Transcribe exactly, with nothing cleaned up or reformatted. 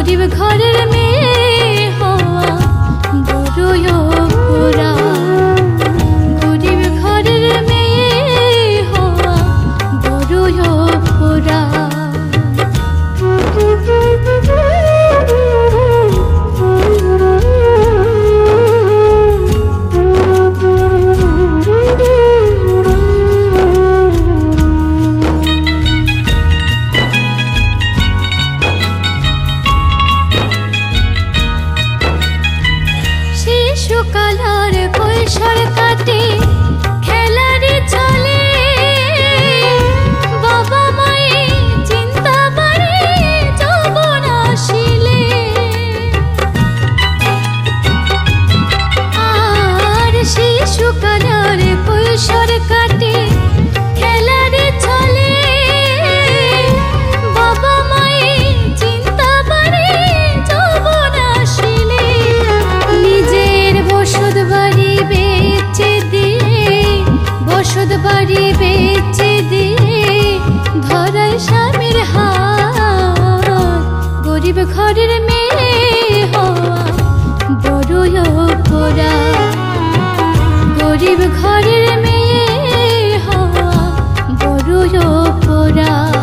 গরিব ঘরের মেয়ে হওয়া বড়ই পোড়া, গরিব ঘরের মেয়ে হওয়া বড়ই পোড়া। শিশুকালার কৈশোর কাটে খেলারে চলে, বাবা মায়ে চিন্তা বাড়ে যৌবন আসিলে। আর শিশুকালার কৈশোর কাটে খেলারে চলে, বাবা মায়ে চিন্তা বাড়ে যৌবন আসিলে। নিজের বসত বাড়ি বেচে দিয়ে, বসত বাড়ি বেচে দিয়ে ধরায় স্বামীর হাত, গরিব ঘরের মেয়ে হওয়া বড়ই পোড়া, গরিব ঘরের মেয়ে হওয়া বড়ই পোড়া।